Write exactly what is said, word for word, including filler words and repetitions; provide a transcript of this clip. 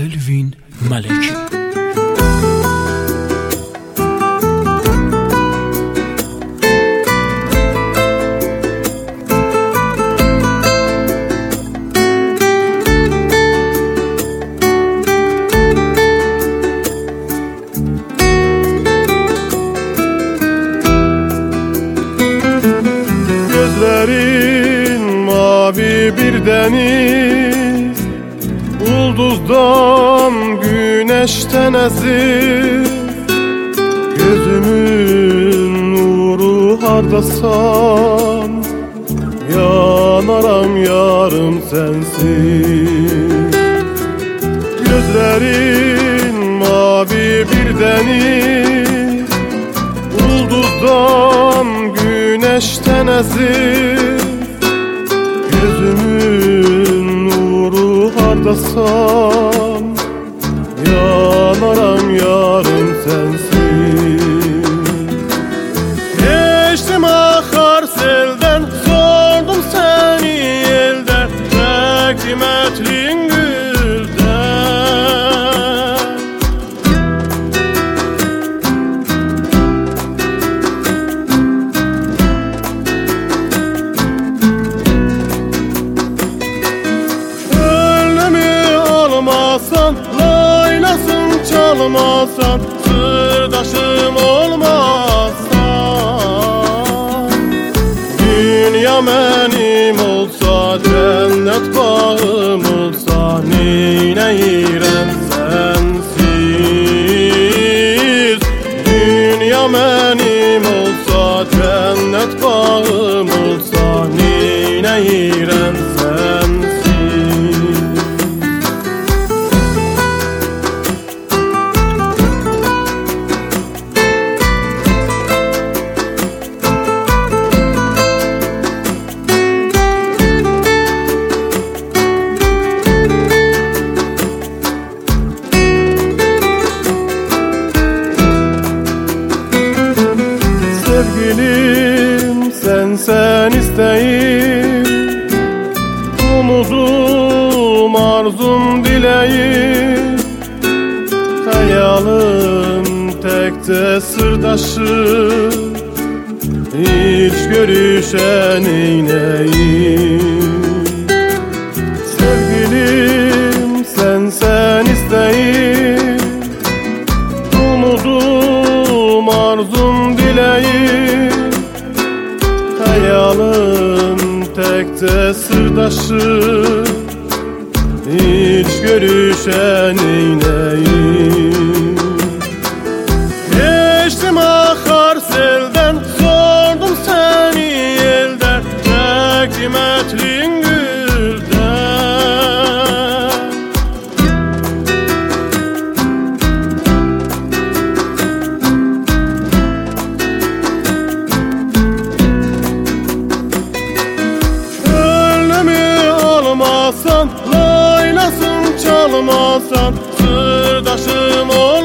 Elvin Maleki. Gözlerin mavi bir deniz, ulduzdan güneşten aziz. Gözümün nuru hardasan, yanaram yarım sensiz. Gözlerin mavi bir deniz, ulduzdan güneşten aziz. Gözümün nuru hardasan, yanaram yarım sensiz. Geçtim akar selden, sordum seni elden, çektim etlin gülden. Olmasan, laylasın çalmasan, sırdaşım olmasan. Dünya benim olsa, cennet bağım olsa, neyleyirem sensiz. Dünya benim olsa, cennet bağım olsa, neyleyirem sensiz. Sevgilim sen sen isteyim, umudum arzum dileğim. Hayalım tekte sırdaşım, hiç görüşen eyneyim. Sevgilim sen sen isteyim, umudum arzum dileğim. Hayalım tekte sırdaşım, hiç görüşen eyneyim. Geçtim akar selden, sordum seni elden, çektim etlin gülden. Olmasan, laylasın çalmasan, sırdaşım ol.